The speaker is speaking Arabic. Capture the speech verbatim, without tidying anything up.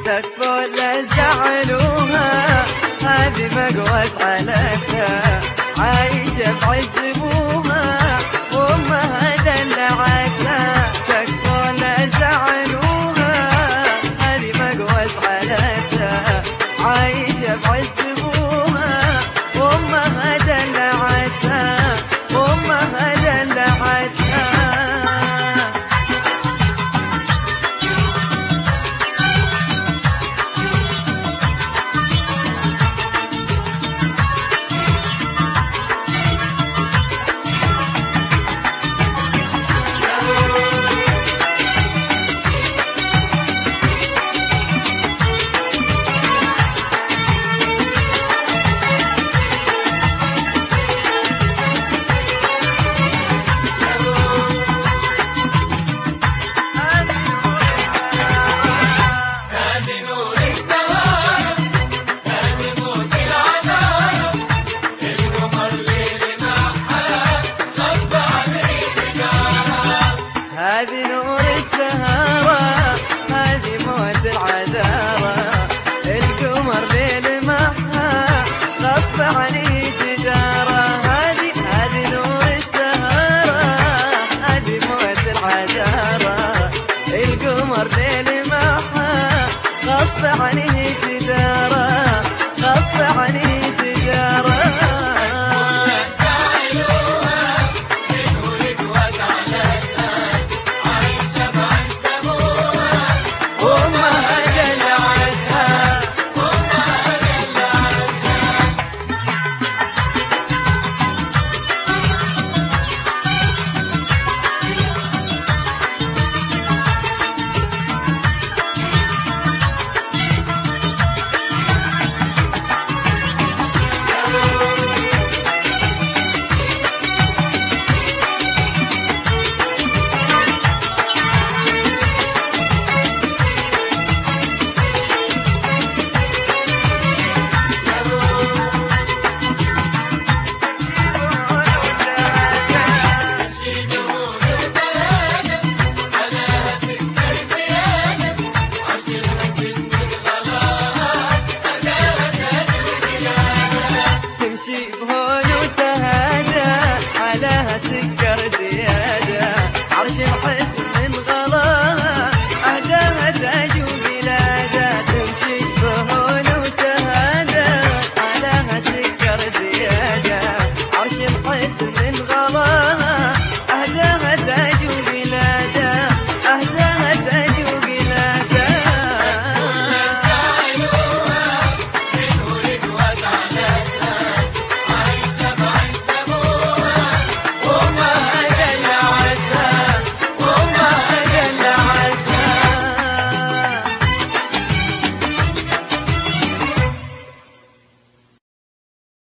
تكفى لا زعلوها هذه مقوس حالتها عايشة بعز ابوها وامها دلعتها تكفى لا زعلوها هذه مقوس حالتها عايشة بعز ابوها وامها دلعتها وامها دلعتها. هذه نور السهارة هذه موت العذارة القمر ليل معها غصب عني تجارة هذه هذه نور السهارة هذه موت العذارة القمر ليل معها غصب عني